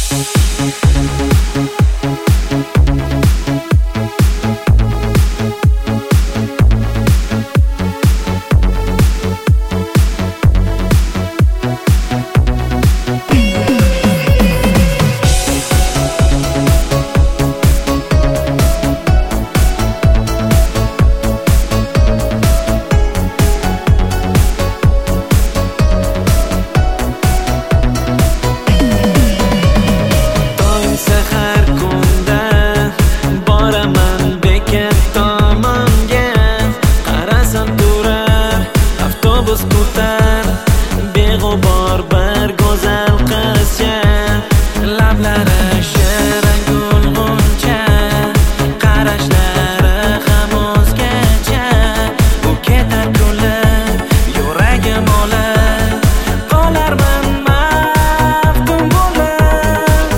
beg'ubor bir go'zal qizcha, lablari shirin gulg'uncha, qarashlari ham o'zgacha. U ketar kulib, yuragim olib, qolarman maftun bo'lib.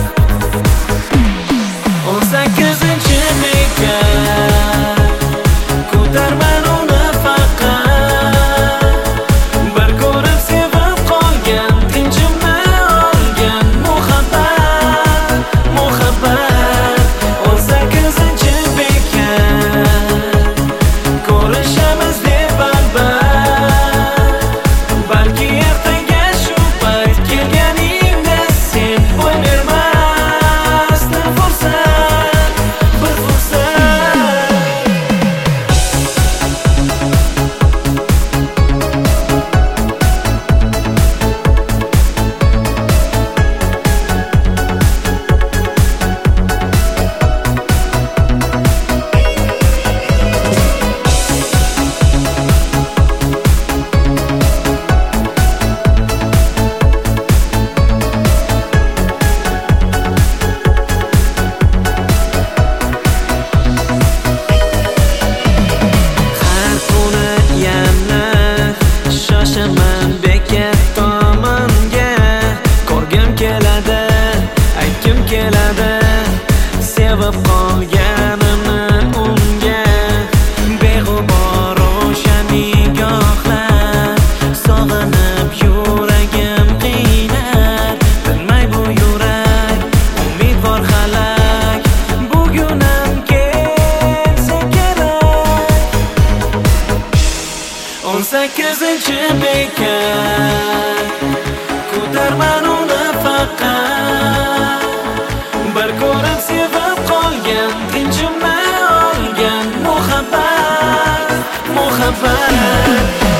18-chi bekat, ko'tarman uni faqat, bir ko'rib sevib qolgan, tinchimni olgan muhabbat, muhabbat. 18-chi bekat, ko'rishamiz deb albat, balki ertaga shu payt kelganingda sen bo'y bermasdin fursat, bir fursat. Har kuni yana shoshaman bekat tomonga, ko'rgim keladi, aytgim keladi sevib qolganimni unga. Beg'ubor o'sha nigohlar, sog'inib yuragim qiynar, bilmay bu yurak umidvor halak, bugunam kelsa kerak. 18-chi bekat, ko'tarman uni faqat, bir ko'rib sevib qolgan, tinchimni olgan muhabbat, muhabbat.